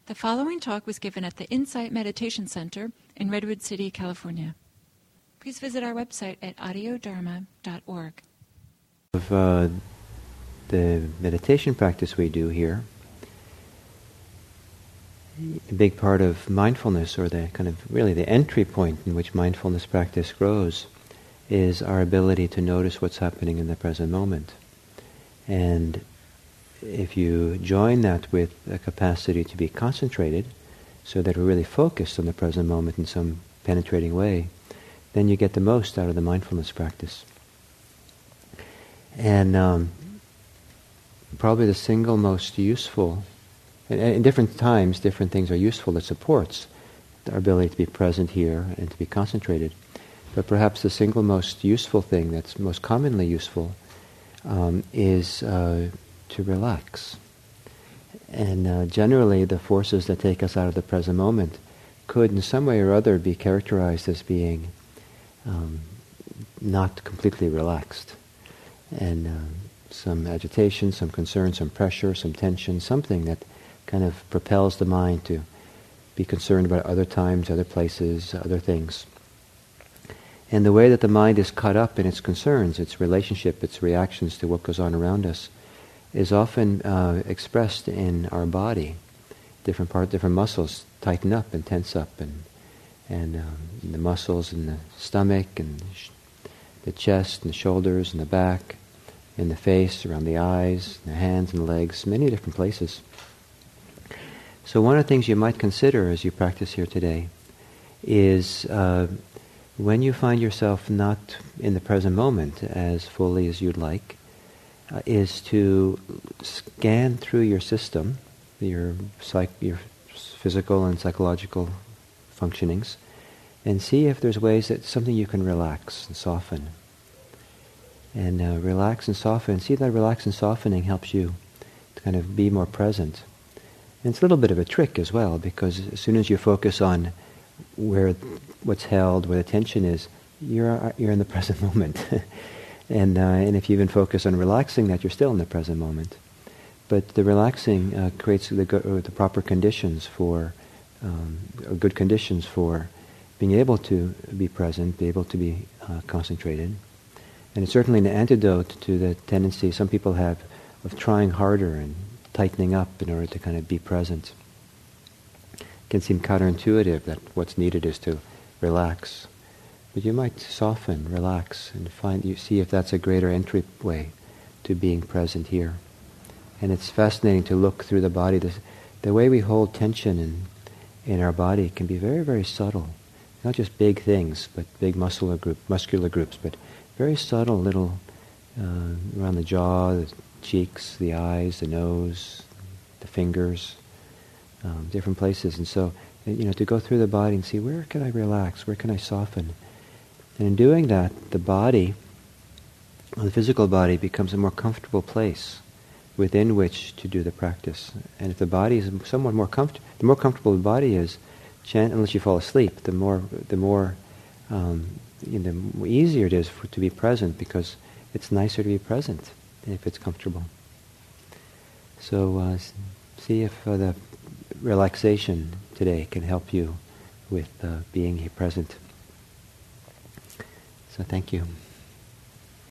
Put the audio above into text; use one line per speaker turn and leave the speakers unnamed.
The following talk was given at the Insight Meditation Center in Redwood City, California. Please visit our website at audiodharma.org.
Of the meditation practice we do here, a big part of mindfulness, or the kind of really the entry point in which mindfulness practice grows, is our ability to notice what's happening in the present moment. And if you join that with a capacity to be concentrated, so that we're really focused on the present moment in some penetrating way, then you get the most out of the mindfulness practice. And probably the single most useful, and in different times different things are useful that supports our ability to be present here and to be concentrated, but perhaps the single most useful thing that's most commonly useful is to relax. And generally the forces that take us out of the present moment could in some way or other be characterized as being not completely relaxed. And some agitation, some concern, some pressure, some tension, something that kind of propels the mind to be concerned about other times, other places, other things. And the way that the mind is caught up in its concerns, its relationship, its reactions to what goes on around us, is often expressed in our body. Different muscles tighten up and tense up, and the muscles in the stomach and the chest and the shoulders and the back, in the face, around the eyes, the hands and the legs, many different places. So one of the things you might consider as you practice here today is when you find yourself not in the present moment as fully as you'd like, is to scan through your system, your physical and psychological functionings, and see if there's ways that something you can relax and soften. And relax and soften. See that relax and softening helps you to kind of be more present. And it's a little bit of a trick as well, because as soon as you focus on what's held, where the tension is, you're in the present moment. And if you even focus on relaxing that, you're still in the present moment. But the relaxing creates the proper conditions for, good conditions for being able to be present, be able to be concentrated. And it's certainly an antidote to the tendency some people have of trying harder and tightening up in order to kind of be present. It can seem counterintuitive that what's needed is to relax. But you might soften, relax, and see if that's a greater entryway to being present here. And it's fascinating to look through the body. The way we hold tension in our body can be very, very subtle. Not just big things, but big muscular groups, but very subtle little around the jaw, the cheeks, the eyes, the nose, the fingers, different places. And so, to go through the body and see, where can I relax? Where can I soften? And in doing that, the body, the physical body, becomes a more comfortable place within which to do the practice. And if the body is somewhat more comfortable, the more comfortable the body is, unless you fall asleep, the more easier it is to be present, because it's nicer to be present if it's comfortable. So see if the relaxation today can help you with being here present. So thank you.